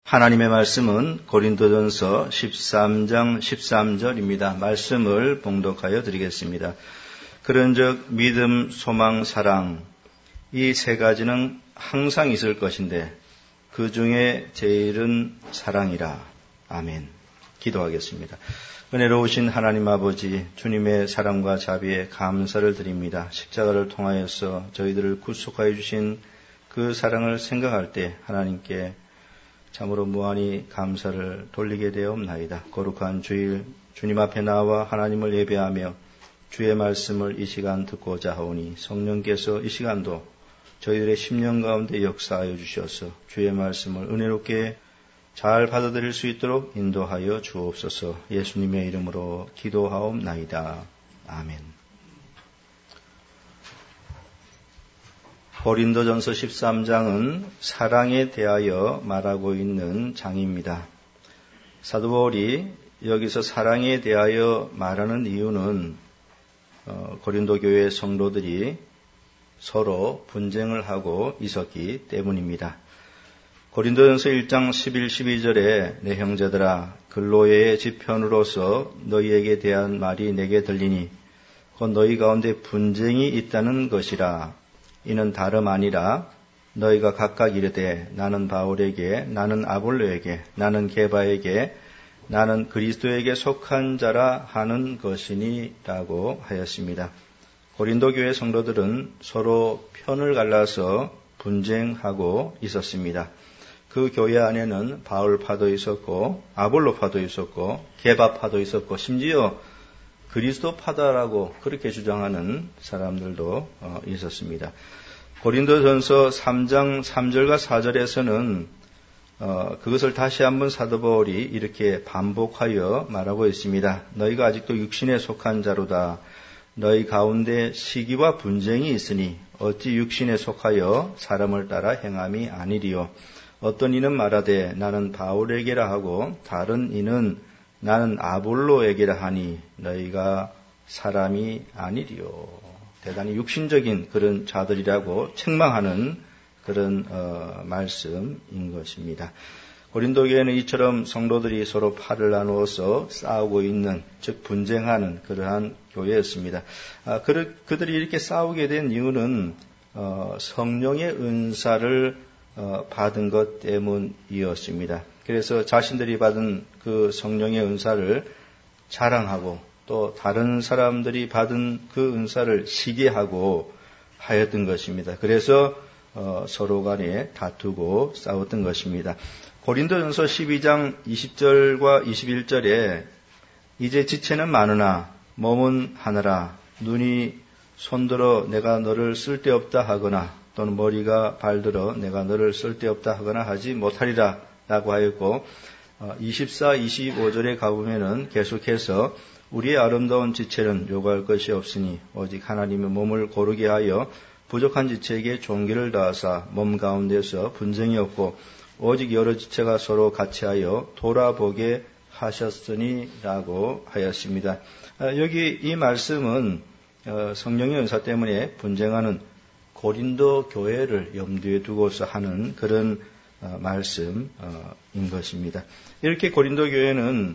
하나님의 말씀은 고린도전서 13장 13절입니다. 말씀을 봉독하여 드리겠습니다. 그런즉 믿음, 소망, 사랑 이 세 가지는 항상 있을 것인데 그 중에 제일은 사랑이라. 아멘. 기도하겠습니다. 은혜로우신 하나님 아버지, 주님의 사랑과 자비에 감사를 드립니다. 십자가를 통하여서 저희들을 구속하여 주신 그 사랑을 생각할 때 하나님께 참으로 무한히 감사를 돌리게 되옵나이다. 거룩한 주일 주님 앞에 나와 하나님을 예배하며 주의 말씀을 이 시간 듣고자 하오니 성령께서 이 시간도 저희들의 심령 가운데 역사하여 주셔서 주의 말씀을 은혜롭게 잘 받아들일 수 있도록 인도하여 주옵소서. 예수님의 이름으로 기도하옵나이다. 아멘. 고린도전서 13장은 사랑에 대하여 말하고 있는 장입니다. 사도 바울이 여기서 사랑에 대하여 말하는 이유는 고린도 교회 성도들이 서로 분쟁을 하고 있었기 때문입니다. 고린도전서 1장 11, 12절에 내 형제들아 글로에의 지편으로서 너희에게 대한 말이 내게 들리니 곧 너희 가운데 분쟁이 있다는 것이라. 이는 다름 아니라 너희가 각각 이르되 나는 바울에게, 나는 아볼로에게, 나는 게바에게, 나는 그리스도에게 속한 자라 하는 것이니라고 하였습니다. 고린도 교회 성도들은 서로 편을 갈라서 분쟁하고 있었습니다. 그 교회 안에는 바울파도 있었고 아볼로파도 있었고 게바파도 있었고 심지어 그리스도파다라고 그렇게 주장하는 사람들도 있었습니다. 고린도전서 3장 3절과 4절에서는 그것을 다시 한번 사도 바울이 이렇게 반복하여 말하고 있습니다. 너희가 아직도 육신에 속한 자로다. 너희 가운데 시기와 분쟁이 있으니 어찌 육신에 속하여 사람을 따라 행함이 아니리요. 어떤 이는 말하되 나는 바울에게라 하고 다른 이는 나는 아볼로에게라 하니 너희가 사람이 아니리요. 대단히 육신적인 그런 자들이라고 책망하는 그런 말씀인 것입니다. 고린도 교회는 이처럼 성도들이 서로 팔을 나누어서 싸우고 있는, 즉 분쟁하는 그러한 교회였습니다. 그들이 이렇게 싸우게 된 이유는 성령의 은사를 받은 것 때문이었습니다. 그래서 자신들이 받은 그 성령의 은사를 자랑하고 또 다른 사람들이 받은 그 은사를 시기하고 하였던 것입니다. 그래서 서로 간에 다투고 싸웠던 것입니다. 고린도전서 12장 20절과 21절에 이제 지체는 많으나 몸은 하나라. 눈이 손들어 내가 너를 쓸데없다 하거나 또는 머리가 발들어 내가 너를 쓸데없다 하거나 하지 못하리라 라고 하였고 24, 25절에 가보면은 계속해서 우리의 아름다운 지체는 요구할 것이 없으니 오직 하나님의 몸을 고르게 하여 부족한 지체에게 종기를 다하사 몸 가운데서 분쟁이 없고 오직 여러 지체가 서로 같이하여 돌아보게 하셨으니라고 하였습니다. 여기 이 말씀은 성령의 은사 때문에 분쟁하는 고린도 교회를 염두에 두고서 하는 그런 말씀인 것입니다. 이렇게 고린도 교회는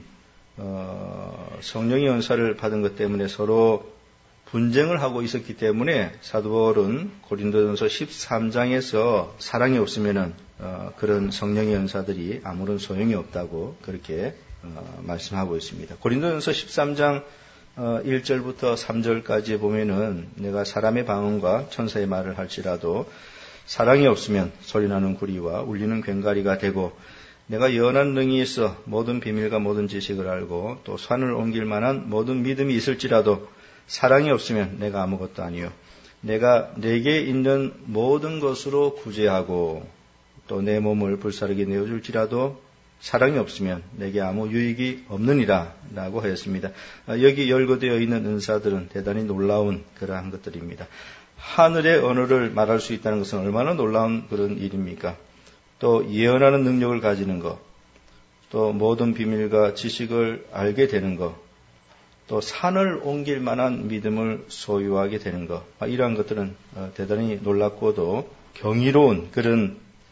성령의 은사를 받은 것 때문에 서로 분쟁을 하고 있었기 때문에 사도 바울은 고린도전서 13장에서 사랑이 없으면은 그런 성령의 은사들이 아무런 소용이 없다고 그렇게 말씀하고 있습니다. 고린도전서 13장 1절부터 3절까지 보면은 내가 사람의 방언과 천사의 말을 할지라도 사랑이 없으면 소리나는 구리와 울리는 괭가리가 되고 내가 연한 능이 있어 모든 비밀과 모든 지식을 알고 또 산을 옮길 만한 모든 믿음이 있을지라도 사랑이 없으면 내가 아무것도 아니요. 내가 내게 있는 모든 것으로 구제하고 또 내 몸을 불사르게 내어줄지라도 사랑이 없으면 내게 아무 유익이 없느니라 라고 하였습니다. 여기 열거되어 있는 은사들은 대단히 놀라운 그러한 것들입니다. 하늘의 언어를 말할 수 있다는 것은 얼마나 놀라운 그런 일입니까? 또 예언하는 능력을 가지는 것, 또 모든 비밀과 지식을 알게 되는 것, 또 산을 옮길 만한 믿음을 소유하게 되는 것, 이러한 것들은 대단히 놀랍고도 경이로운 그런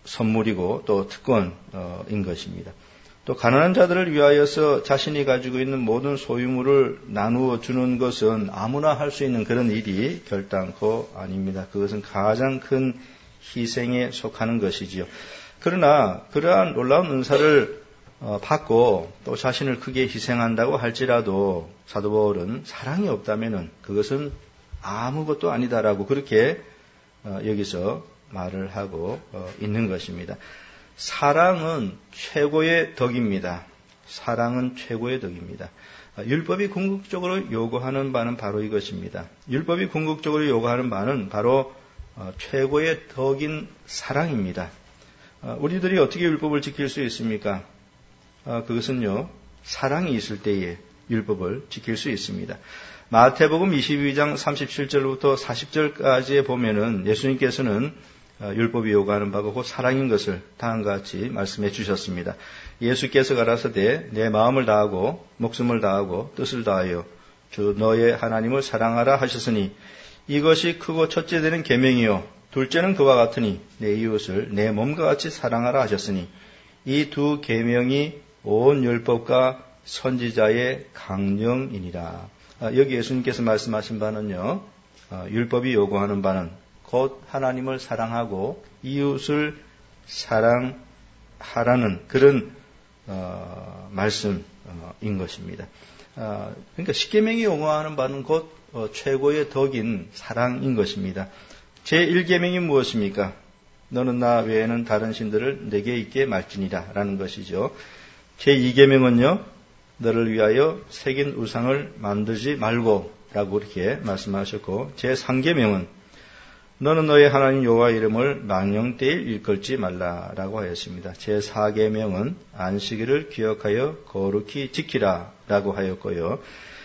선물이고 또 특권인 것입니다. 또 가난한 자들을 위하여서 자신이 가지고 있는 모든 소유물을 나누어 주는 것은 아무나 할 수 있는 그런 일이 결단코 아닙니다. 그것은 가장 큰 희생에 속하는 것이지요. 그러나 그러한 놀라운 은사를 받고 또 자신을 크게 희생한다고 할지라도 사도 바울은 사랑이 없다면은 그것은 아무것도 아니다라고 그렇게 여기서 말을 하고 있는 것입니다. 사랑은 최고의 덕입니다. 사랑은 최고의 덕입니다. 율법이 궁극적으로 요구하는 바는 바로 이것입니다. 율법이 궁극적으로 요구하는 바는 바로 최고의 덕인 사랑입니다. 우리들이 어떻게 율법을 지킬 수 있습니까? 그것은요, 사랑이 있을 때에 율법을 지킬 수 있습니다. 마태복음 22장 37절부터 40절까지에 보면은 예수님께서는 율법이 요구하는 바가 곧 사랑인 것을 다음과 같이 말씀해 주셨습니다. 예수께서 가라사대 내 마음을 다하고 목숨을 다하고 뜻을 다하여 주 너의 하나님을 사랑하라 하셨으니 이것이 크고 첫째 되는 계명이요 둘째는 그와 같으니 내 이웃을 내 몸과 같이 사랑하라 하셨으니 이 두 계명이 온 율법과 선지자의 강령이니라. 여기 예수님께서 말씀하신 바는요, 율법이 요구하는 바는 곧 하나님을 사랑하고 이웃을 사랑하라는 그런 말씀인 것입니다. 그러니까 십계명이 요구하는 바는 곧 최고의 덕인 사랑인 것입니다. 제1계명이 무엇입니까? 너는 나 외에는 다른 신들을 내게 있게 말지니라 라는 것이죠. 제2계명은요, 너를 위하여 새긴 우상을 만들지 말고 라고 이렇게 말씀하셨고, 제3계명은 너는 너의 하나님 여호와 이름을 망령되이 일컬지 말라라고 하였습니다. 제4계명은 안식일을 기억하여 거룩히 지키라라고 하였고요.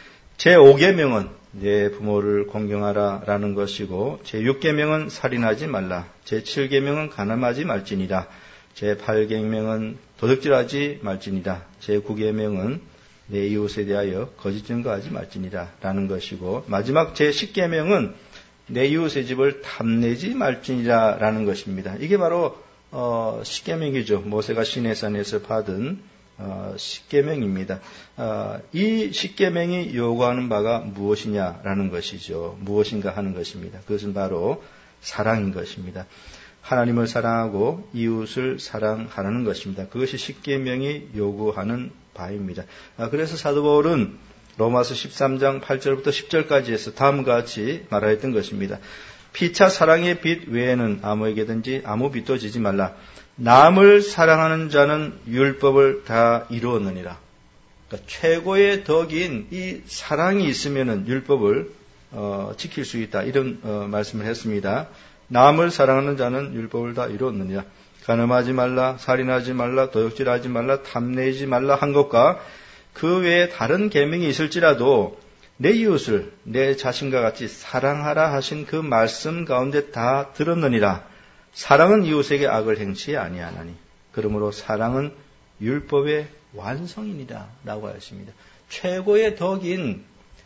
제5계명은 내 부모를 공경하라라는 것이고, 제6계명은 살인하지 말라. 제7계명은 간음하지 말지니라. 제8계명은 도둑질하지 말지니라. 제9계명은 내 이웃에 대하여 거짓 증거하지 말지니라 라는 것이고, 마지막 제10계명은 내 이웃의 집을 탐내지 말지니라 라는 것입니다. 이게 바로 십계명이죠. 모세가 시내산에서 받은 십계명입니다. 이 십계명이 요구하는 바가 무엇이냐라는 것이죠. 무엇인가 하는 것입니다. 그것은 바로 사랑인 것입니다. 하나님을 사랑하고 이웃을 사랑하라는 것입니다. 그것이 십계명이 요구하는 바입니다. 그래서 사도 바울은 로마서 13장 8절부터 10절까지 해서 다음과 같이 말하였던 것입니다. 피차 사랑의 빛 외에는 아무에게든지 아무 빛도 지지 말라. 남을 사랑하는 자는 율법을 다 이루었느니라. 그러니까 최고의 덕인 이 사랑이 있으면은 율법을 지킬 수 있다. 이런 말씀을 했습니다. 남을 사랑하는 자는 율법을 다 이루었느니라. 간음하지 말라, 살인하지 말라, 도둑질하지 말라, 탐내지 말라 한 것과 그 외에 다른 계명이 있을지라도 내 이웃을 내 자신과 같이 사랑하라 하신 그 말씀 가운데 다 들었느니라. 사랑은 이웃에게 악을 행치 아니하나니 그러므로 사랑은 율법의 완성이니라 라고 하였습니다. 최고의 덕인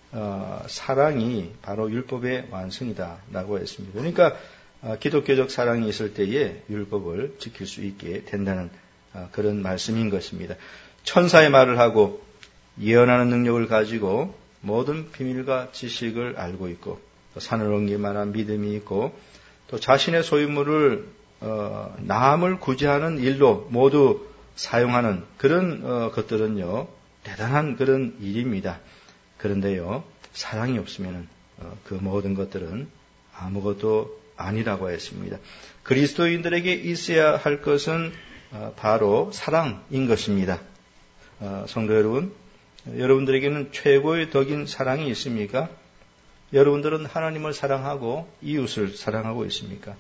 사랑이 바로 율법의 완성이다 라고 했습니다. 그러니까 기독교적 사랑이 있을 때에 율법을 지킬 수 있게 된다는 그런 말씀인 것입니다. 천사의 말을 하고 예언하는 능력을 가지고 모든 비밀과 지식을 알고 있고 또 산을 옮길 만한 믿음이 있고 또 자신의 소유물을 남을 구제하는 일로 모두 사용하는 그런 것들은요 대단한 그런 일입니다. 그런데요 사랑이 없으면 그 모든 것들은 아무것도 아니라고 했습니다. 그리스도인들에게 있어야 할 것은 바로 사랑인 것입니다. 성도 여러분, 여러분들에게는 최고의 덕인 사랑이 있습니까? 여러분들은 하나님을 사랑하고 이웃을 사랑하고 있습니까?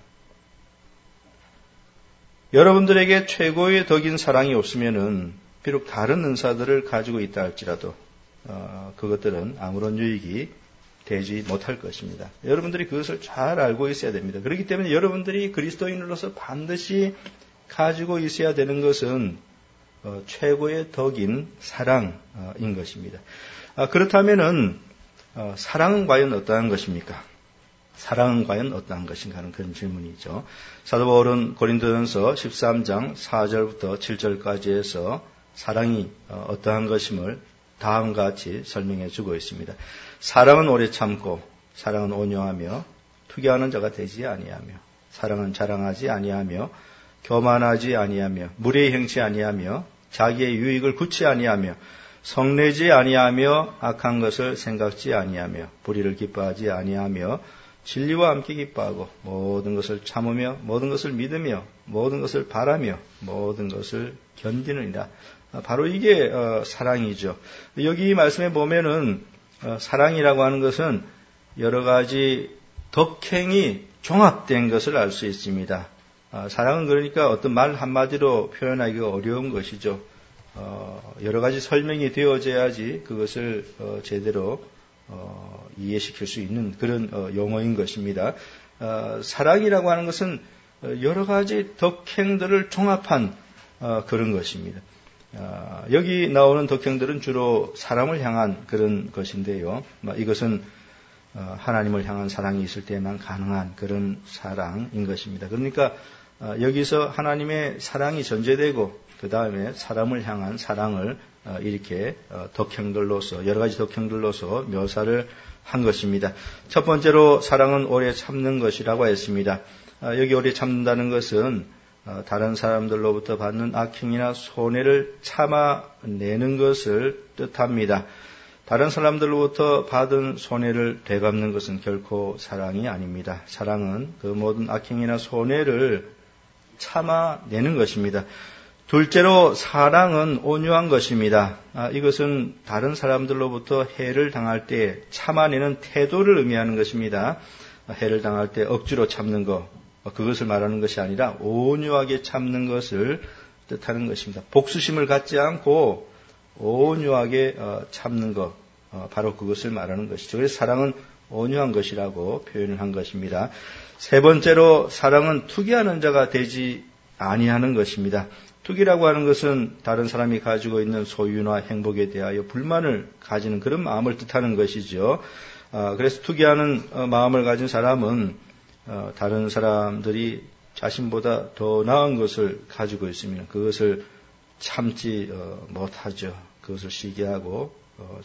여러분들에게 최고의 덕인 사랑이 없으면은 비록 다른 은사들을 가지고 있다 할지라도 그것들은 아무런 유익이 되지 못할 것입니다. 여러분들이 그것을 잘 알고 있어야 됩니다. 그렇기 때문에 여러분들이 그리스도인으로서 반드시 가지고 있어야 되는 것은 최고의 덕인 사랑인 것입니다. 그렇다면은 사랑은 과연 어떠한 것입니까? 사랑은 과연 어떠한 것인가 하는 그런 질문이죠. 사도 바울은 고린도전서 13장 4절부터 7절까지 해서 사랑이 어떠한 것임을 다음과 같이 설명해 주고 있습니다. 사랑은 오래 참고 사랑은 온유하며 투기하는 자가 되지 아니하며 사랑은 자랑하지 아니하며 교만하지 아니하며 무례히 행치 아니하며 자기의 유익을 굳지 아니하며 성내지 아니하며 악한 것을 생각지 아니하며 불의를 기뻐하지 아니하며 진리와 함께 기뻐하고 모든 것을 참으며 모든 것을 믿으며 모든 것을 바라며 모든 것을 견디느니라. 바로 이게 사랑이죠. 여기 말씀에 보면은 사랑이라고 하는 것은 여러 가지 덕행이 종합된 것을 알 수 있습니다. 사랑은 그러니까 어떤 말 한마디로 표현하기가 어려운 것이죠. 여러 가지 설명이 되어져야지 그것을 제대로 이해시킬 수 있는 그런 용어인 것입니다. 사랑이라고 하는 것은 여러 가지 덕행들을 종합한 그런 것입니다. 여기 나오는 덕행들은 주로 사람을 향한 그런 것인데요. 이것은 하나님을 향한 사랑이 있을 때만 가능한 그런 사랑인 것입니다. 그러니까 여기서 하나님의 사랑이 전제되고 그 다음에 사람을 향한 사랑을 이렇게 덕행들로서 여러 가지 덕행들로서 묘사를 한 것입니다. 첫 번째로 사랑은 오래 참는 것이라고 했습니다. 여기 오래 참는다는 것은 다른 사람들로부터 받는 악행이나 손해를 참아내는 것을 뜻합니다. 다른 사람들로부터 받은 손해를 되갚는 것은 결코 사랑이 아닙니다. 사랑은 그 모든 악행이나 손해를 참아내는 것입니다. 둘째로 사랑은 온유한 것입니다. 이것은 다른 사람들로부터 해를 당할 때 참아내는 태도를 의미하는 것입니다. 해를 당할 때 억지로 참는 것, 그것을 말하는 것이 아니라 온유하게 참는 것을 뜻하는 것입니다. 복수심을 갖지 않고 온유하게 참는 것, 바로 그것을 말하는 것이죠. 그래서 사랑은 온유한 것이라고 표현을 한 것입니다. 세 번째로 사랑은 투기하는 자가 되지 아니하는 것입니다. 투기라고 하는 것은 다른 사람이 가지고 있는 소유나 행복에 대하여 불만을 가지는 그런 마음을 뜻하는 것이죠. 그래서 투기하는 마음을 가진 사람은 다른 사람들이 자신보다 더 나은 것을 가지고 있으면 그것을 참지 못하죠. 그것을 시기하고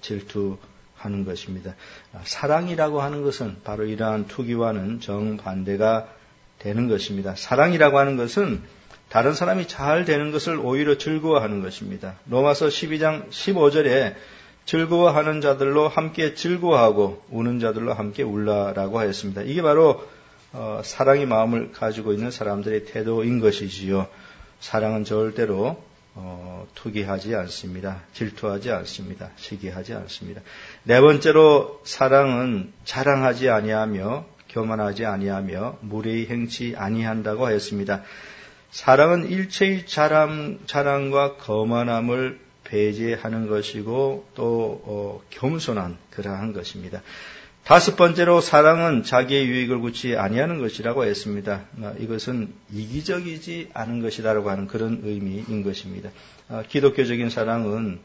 질투하는 것입니다. 사랑이라고 하는 것은 바로 이러한 투기와는 정반대가 되는 것입니다. 사랑이라고 하는 것은 다른 사람이 잘 되는 것을 오히려 즐거워하는 것입니다. 로마서 12장 15절에 즐거워하는 자들로 함께 즐거워하고 우는 자들로 함께 울라라고 하였습니다. 이게 바로 사랑의 마음을 가지고 있는 사람들의 태도인 것이지요. 사랑은 절대로 투기하지 않습니다. 질투하지 않습니다. 시기하지 않습니다. 네 번째로 사랑은 자랑하지 아니하며 교만하지 아니하며 무례히 행치 아니한다고 하였습니다. 사랑은 일체의 자랑과 거만함을 배제하는 것이고 또 겸손한 그러한 것입니다. 다섯 번째로 사랑은 자기의 유익을 굳이 아니하는 것이라고 했습니다. 이것은 이기적이지 않은 것이라고 하는 그런 의미인 것입니다. 기독교적인 사랑은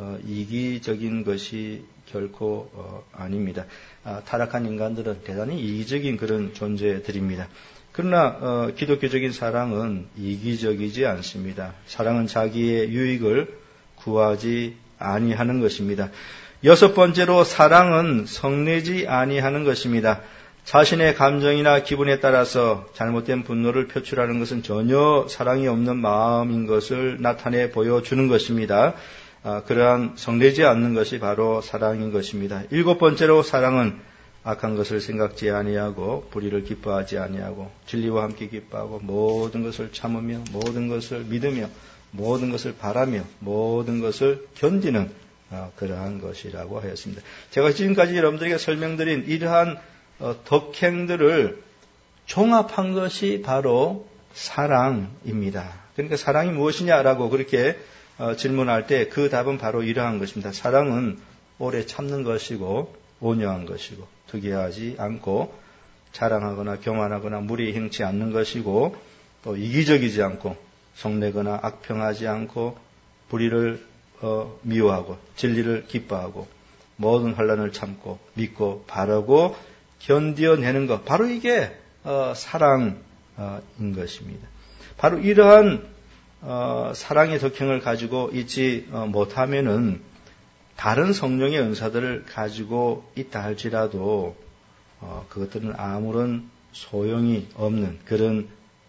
이기적인 것이 결코 아닙니다. 타락한 인간들은 대단히 이기적인 그런 존재들입니다. 그러나 기독교적인 사랑은 이기적이지 않습니다. 사랑은 자기의 유익을 구하지 아니하는 것입니다. 여섯 번째로 사랑은 성내지 아니하는 것입니다. 자신의 감정이나 기분에 따라서 잘못된 분노를 표출하는 것은 전혀 사랑이 없는 마음인 것을 나타내 보여주는 것입니다. 그러한 성내지 않는 것이 바로 사랑인 것입니다. 일곱 번째로 사랑은 악한 것을 생각지 아니하고 불의를 기뻐하지 아니하고 진리와 함께 기뻐하고 모든 것을 참으며 모든 것을 믿으며 모든 것을 바라며 모든 것을 견디는 그러한 것이라고 하였습니다. 제가 지금까지 여러분들에게 설명드린 이러한 덕행들을 종합한 것이 바로 사랑입니다. 그러니까 사랑이 무엇이냐라고 그렇게 질문할 때 그 답은 바로 이러한 것입니다. 사랑은 오래 참는 것이고 온유한 것이고 특이하지 않고 자랑하거나 교만하거나 무리히 행치 않는 것이고 또 이기적이지 않고 성내거나 악평하지 않고 불의를 미워하고 진리를 기뻐하고 모든 환난을 참고 믿고 바라고 견뎌내는 것, 바로 이게 사랑인 것입니다. 바로 이러한 사랑의 덕형을 가지고 있지 못하면은 다른 성령의 은사들을 가지고 있다 할지라도 그것들은 아무런 소용이 없는 그런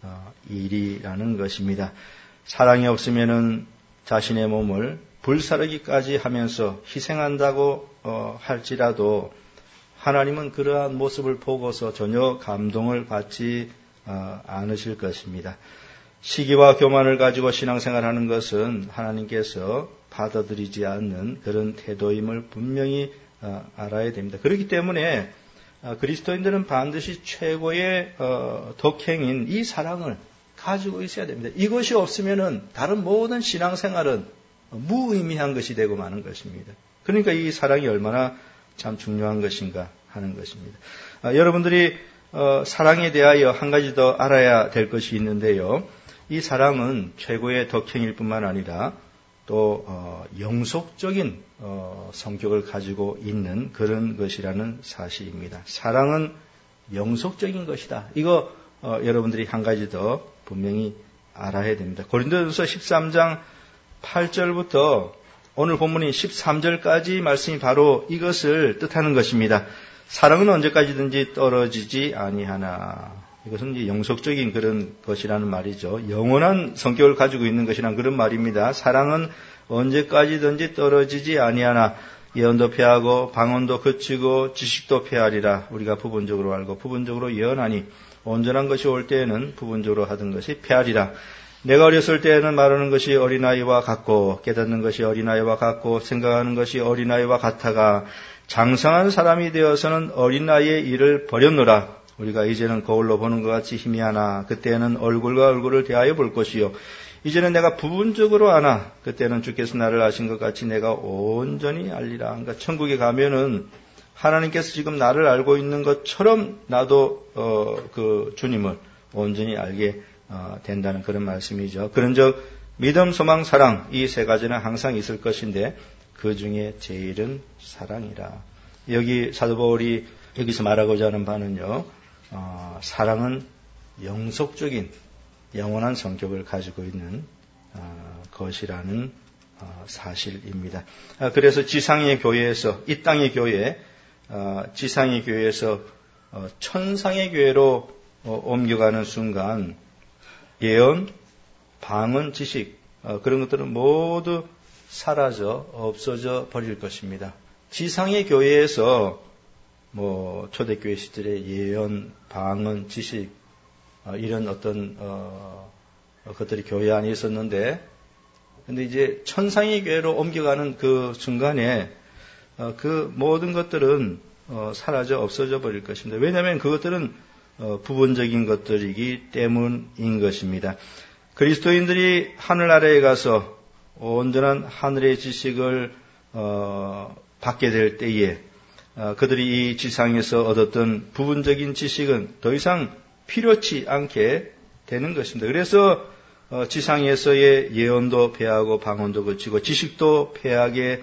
일이라는 것입니다. 사랑이 없으면은 자신의 몸을 불사르기까지 하면서 희생한다고 할지라도 하나님은 그러한 모습을 보고서 전혀 감동을 받지 않으실 것입니다. 시기와 교만을 가지고 신앙생활하는 것은 하나님께서 받아들이지 않는 그런 태도임을 분명히 알아야 됩니다. 그렇기 때문에 그리스도인들은 반드시 최고의 덕행인 이 사랑을 가지고 있어야 됩니다. 이것이 없으면은 다른 모든 신앙생활은 무의미한 것이 되고 마는 것입니다. 그러니까 이 사랑이 얼마나 참 중요한 것인가 하는 것입니다. 여러분들이 사랑에 대하여 한 가지 더 알아야 될 것이 있는데요. 이 사랑은 최고의 덕행일 뿐만 아니라 또 영속적인 성격을 가지고 있는 그런 것이라는 사실입니다. 사랑은 영속적인 것이다. 이거 여러분들이 한 가지 더 분명히 알아야 됩니다. 고린도전서 13장 8절부터 오늘 본문인 13절까지 말씀이 바로 이것을 뜻하는 것입니다. 사랑은 언제까지든지 떨어지지 아니하나. 이것은 이제 영속적인 그런 것이라는 말이죠. 영원한 성격을 가지고 있는 것이란 그런 말입니다. 사랑은 언제까지든지 떨어지지 아니하나 예언도 패하고 방언도 그치고 지식도 패하리라. 우리가 부분적으로 알고 부분적으로 예언하니 온전한 것이 올 때에는 부분적으로 하던 것이 패하리라. 내가 어렸을 때에는 말하는 것이 어린아이와 같고 깨닫는 것이 어린아이와 같고 생각하는 것이 어린아이와 같아가 장성한 사람이 되어서는 어린아이의 일을 버렸노라. 우리가 이제는 거울로 보는 것 같이 희미하나 그때는 얼굴과 얼굴을 대하여 볼 것이요. 이제는 내가 부분적으로 아나 그때는 주께서 나를 아신 것 같이 내가 온전히 알리라. 그러니까 천국에 가면은 하나님께서 지금 나를 알고 있는 것처럼 나도 그 주님을 온전히 알게 된다는 그런 말씀이죠. 그런즉 믿음, 소망, 사랑 이 세 가지는 항상 있을 것인데 그 중에 제일은 사랑이라. 여기 사도 바울이 여기서 말하고자 하는 바는요. 사랑은 영속적인 영원한 성격을 가지고 있는 것이라는 사실입니다. 그래서 지상의 교회에서 이 땅의 교회, 지상의 교회에서 천상의 교회로 옮겨가는 순간 예언, 방언, 지식 그런 것들은 모두 사라져 없어져 버릴 것입니다. 지상의 교회에서 초대교회 시절에 예언, 방언, 지식 이런 어떤 것들이 교회 안에 있었는데, 근데 이제 천상의 교회로 옮겨가는 그 순간에 그 모든 것들은 사라져 없어져 버릴 것입니다. 왜냐하면 그것들은 부분적인 것들이기 때문인 것입니다. 그리스도인들이 하늘 아래에 가서 온전한 하늘의 지식을 받게 될 때에 그들이 이 지상에서 얻었던 부분적인 지식은 더 이상 필요치 않게 되는 것입니다. 그래서 지상에서의 예언도 패하고 방언도 그치고 지식도 패하게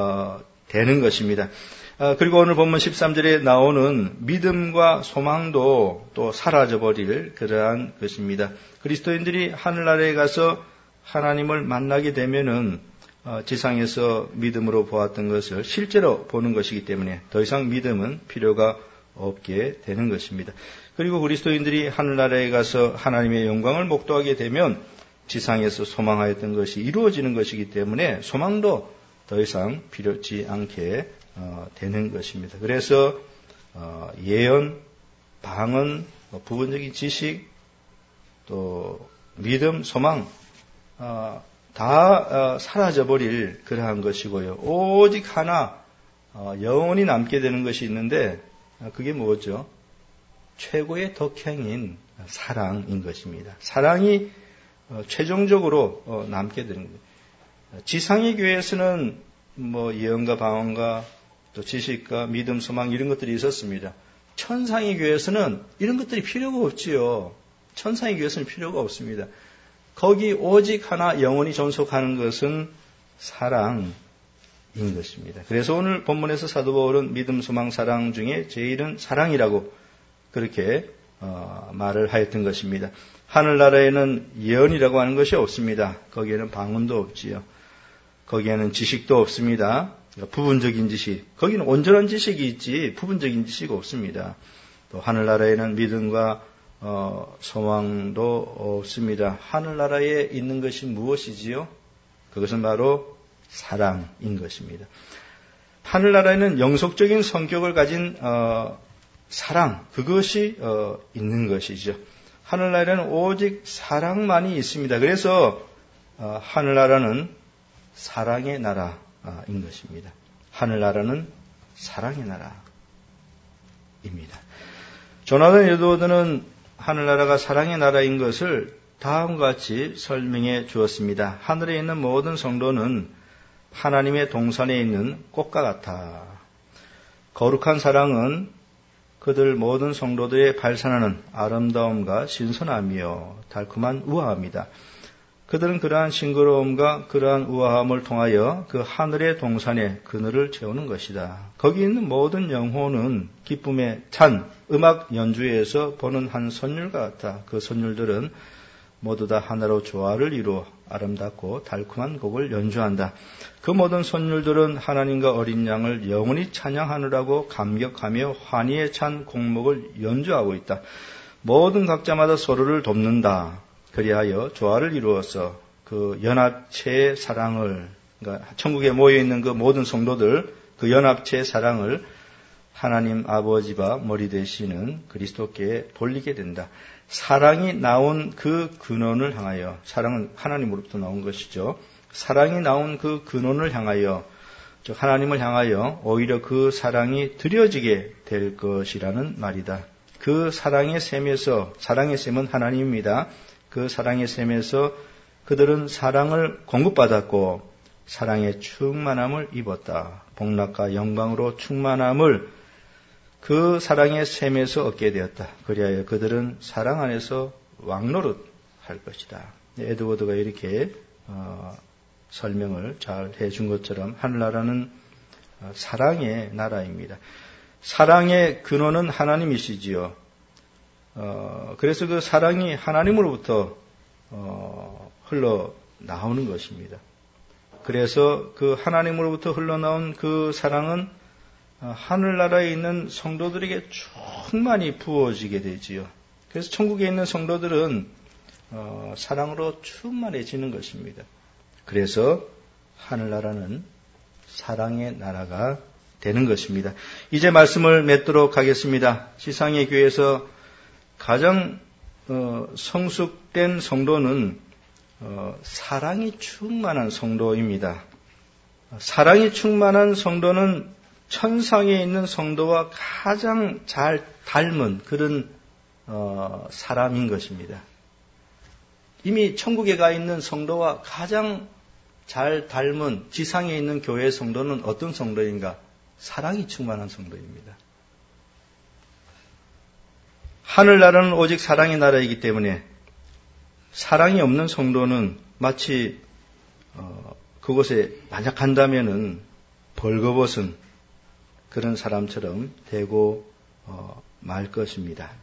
되는 것입니다. 그리고 오늘 본문 13절에 나오는 믿음과 소망도 또 사라져버릴 그러한 것입니다. 그리스도인들이 하늘나라에 가서 하나님을 만나게 되면은 지상에서 믿음으로 보았던 것을 실제로 보는 것이기 때문에 더 이상 믿음은 필요가 없게 되는 것입니다. 그리고 그리스도인들이 하늘나라에 가서 하나님의 영광을 목도하게 되면 지상에서 소망하였던 것이 이루어지는 것이기 때문에 소망도 더 이상 필요치 않게 되는 것입니다. 그래서 예언, 방언, 부분적인 지식, 또 믿음, 소망 다 사라져버릴 그러한 것이고요. 오직 하나 영원히 남게 되는 것이 있는데 그게 뭐죠? 최고의 덕행인 사랑인 것입니다. 사랑이 최종적으로 남게 되는 거예요. 지상의 교회에서는 예언과 방언과 또 지식과 믿음, 소망 이런 것들이 있었습니다. 천상의 교회에서는 이런 것들이 필요가 없지요. 천상의 교회에서는 필요가 없습니다. 거기 오직 하나 영원히 존속하는 것은 사랑, 것입니다. 그래서 오늘 본문에서 사도 바울은 믿음, 소망, 사랑 중에 제일은 사랑이라고 그렇게 말을 하였던 것입니다. 하늘나라에는 예언이라고 하는 것이 없습니다. 거기에는 방언도 없지요. 거기에는 지식도 없습니다. 부분적인 지식. 거기는 온전한 지식이 있지 부분적인 지식이 없습니다. 또 하늘나라에는 믿음과 소망도 없습니다. 하늘나라에 있는 것이 무엇이지요? 그것은 바로 사랑인 것입니다. 하늘나라에는 영속적인 성격을 가진 사랑, 그것이 있는 것이죠. 하늘나라에는 오직 사랑만이 있습니다. 그래서 하늘나라는 사랑의 나라인 것입니다. 하늘나라는 사랑의 나라입니다. 조나단 에드워드는 하늘나라가 사랑의 나라인 것을 다음과 같이 설명해 주었습니다. 하늘에 있는 모든 성도는 하나님의 동산에 있는 꽃과 같아. 거룩한 사랑은 그들 모든 성도들의 발산하는 아름다움과 신선함이요 달콤한 우아함이다. 그들은 그러한 싱그러움과 그러한 우아함을 통하여 그 하늘의 동산에 그늘을 채우는 것이다. 거기 있는 모든 영혼은 기쁨에 찬 음악 연주회에서 보는 한 선율과 같아. 그 선율들은 모두 다 하나로 조화를 이루어 아름답고 달콤한 곡을 연주한다. 그 모든 선율들은 하나님과 어린 양을 영원히 찬양하느라고 감격하며 환희에 찬 곡목을 연주하고 있다. 모든 각자마다 서로를 돕는다. 그리하여 조화를 이루어서 그 연합체의 사랑을, 그러니까 천국에 모여있는 그 모든 성도들, 그 연합체의 사랑을 하나님 아버지가 머리 되시는 그리스도께 돌리게 된다. 사랑이 나온 그 근원을 향하여, 사랑은 하나님으로부터 나온 것이죠. 사랑이 나온 그 근원을 향하여, 즉 하나님을 향하여 오히려 그 사랑이 드려지게 될 것이라는 말이다. 그 사랑의 셈에서, 사랑의 셈은 하나님입니다. 그 사랑의 셈에서 그들은 사랑을 공급받았고 사랑의 충만함을 입었다. 복락과 영광으로 충만함을 그 사랑의 셈에서 얻게 되었다. 그리하여 그들은 사랑 안에서 왕노릇 할 것이다. 에드워드가 이렇게 설명을 잘 해준 것처럼 하늘나라는 사랑의 나라입니다. 사랑의 근원은 하나님이시지요. 그래서 그 사랑이 하나님으로부터 흘러나오는 것입니다. 그래서 그 하나님으로부터 흘러나온 그 사랑은 하늘나라에 있는 성도들에게 충만히 부어지게 되지요. 그래서 천국에 있는 성도들은 사랑으로 충만해지는 것입니다. 그래서 하늘나라는 사랑의 나라가 되는 것입니다. 이제 말씀을 맺도록 하겠습니다. 지상의 교회에서 가장 성숙된 성도는 사랑이 충만한 성도입니다. 사랑이 충만한 성도는 천상에 있는 성도와 가장 잘 닮은 그런 사람인 것입니다. 이미 천국에 가 있는 성도와 가장 잘 닮은 지상에 있는 교회의 성도는 어떤 성도인가? 사랑이 충만한 성도입니다. 하늘나라는 오직 사랑의 나라이기 때문에 사랑이 없는 성도는 마치 그곳에 만약 간다면은 벌거벗은 그런 사람처럼 되고 말 것입니다.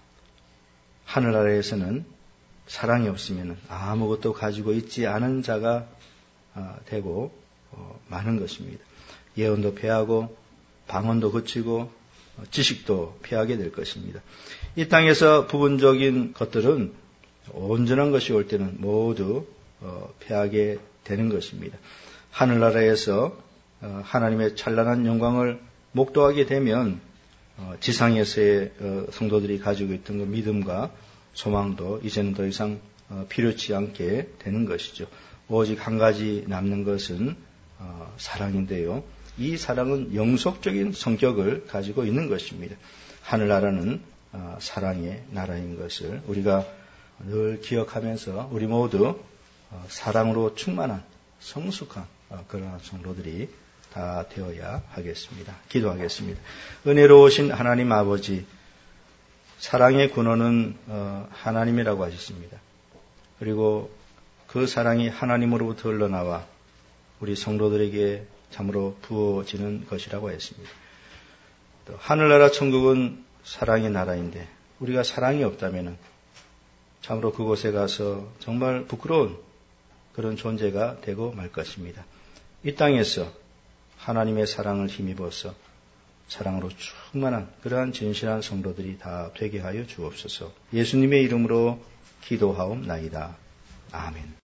하늘나라에서는 사랑이 없으면 아무것도 가지고 있지 않은 자가 되고 많은 것입니다. 예언도 패하고 방언도 그치고 지식도 패하게 될 것입니다. 이 땅에서 부분적인 것들은 온전한 것이 올 때는 모두 패하게 되는 것입니다. 하늘나라에서 하나님의 찬란한 영광을 목도하게 되면 지상에서의 성도들이 가지고 있던 그 믿음과 소망도 이제는 더 이상 필요치 않게 되는 것이죠. 오직 한 가지 남는 것은 사랑인데요. 이 사랑은 영속적인 성격을 가지고 있는 것입니다. 하늘나라는 사랑의 나라인 것을 우리가 늘 기억하면서 우리 모두 사랑으로 충만한 성숙한 그러한 성도들이 다 되어야 하겠습니다. 기도하겠습니다. 은혜로우신 하나님 아버지, 사랑의 근원은 하나님이라고 하셨습니다. 그리고 그 사랑이 하나님으로부터 흘러나와 우리 성도들에게 참으로 부어지는 것이라고 했습니다. 또 하늘나라 천국은 사랑의 나라인데 우리가 사랑이 없다면 참으로 그곳에 가서 정말 부끄러운 그런 존재가 되고 말 것입니다. 이 땅에서 하나님의 사랑을 힘입어서 사랑으로 충만한 그러한 진실한 성도들이 다 되게 하여 주옵소서. 예수님의 이름으로 기도하옵나이다. 아멘.